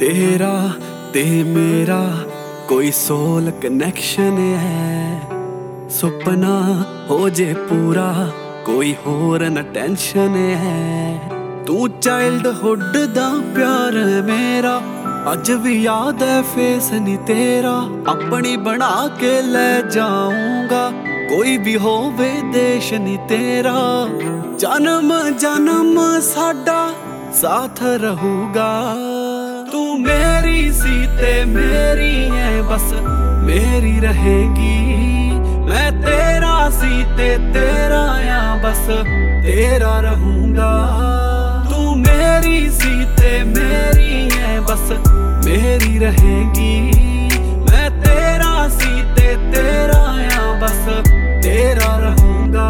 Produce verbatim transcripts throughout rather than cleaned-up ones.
तेरा ते मेरा कोई सोल कनैक्शन है, सुपना हो जे पूरा कोई होर न टेंशन है। तू चाइल्डहुड दा प्यार मेरा अज भी याद है फेस नी तेरा, अपनी बना के ले जाऊंगा कोई भी होवे देश नी तेरा। जन्म जन्म साडा साथ रहूगा, तू मेरी सी ते मेरी है बस मेरी रहेगी। मैं तेरा सी ते तेरा या बस तेरा रहूंगा। तू मेरी सी ते मेरी है बस मेरी रहेगी। मैं तेरा सी ते तेरा या बस तेरा रहूंगा।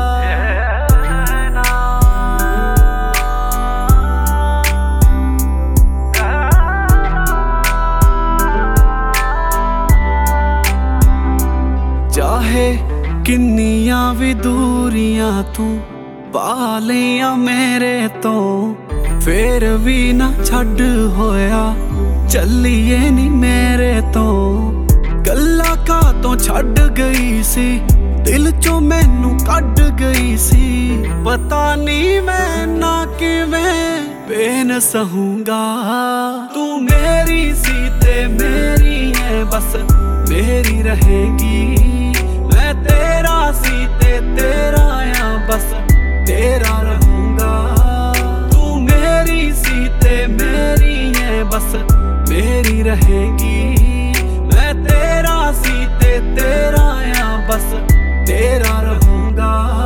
चाहे किन्नियां भी दूरियां तू पा लियां मेरे तो, फिर भी ना छड्ड होया चलिए नी मेरे तो। गल्लां कातों छड्ड गई सी दिल चों मैनू कड्ड गई सी, पता नी मैं ना किवें बेन सहूंगा। तू मेरी सी ते मेरी है बस मेरी रहेगी। मैं तेरा सी ते तेरा या बस तेरा रहूंगा। तू मेरी सी ते मेरी है बस मेरी रहेगी। मैं तेरा सी ते तेरा या बस तेरा रहूंगा।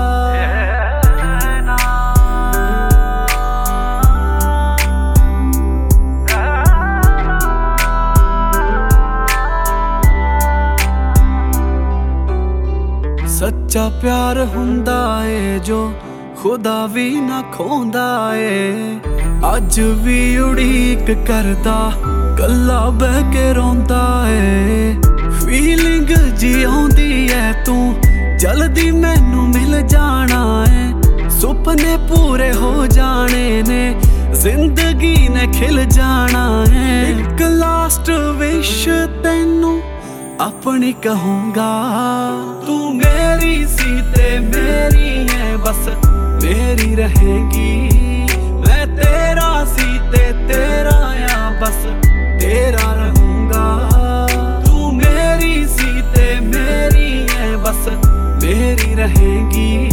सच्चा प्यार हुंदा है जो खुदा भी ना खोंदा है। अज भी उड़ीक करदा कल्ला बह के रोंदा है। फीलिंग जी आउंदी है तू जल्दी मैनू मिल जाना है। सुपने पूरे हो जाने ने जिंदगी ने खिल जाना है। एक लास्ट विश तैनू अपनी कहूंगा। तू मेरी सी ते मेरी है बस मेरी रहेगी। मैं तेरा सी ते तेरा या बस तेरा रहूंगा। तू मेरी सी ते मेरी है बस मेरी रहेगी।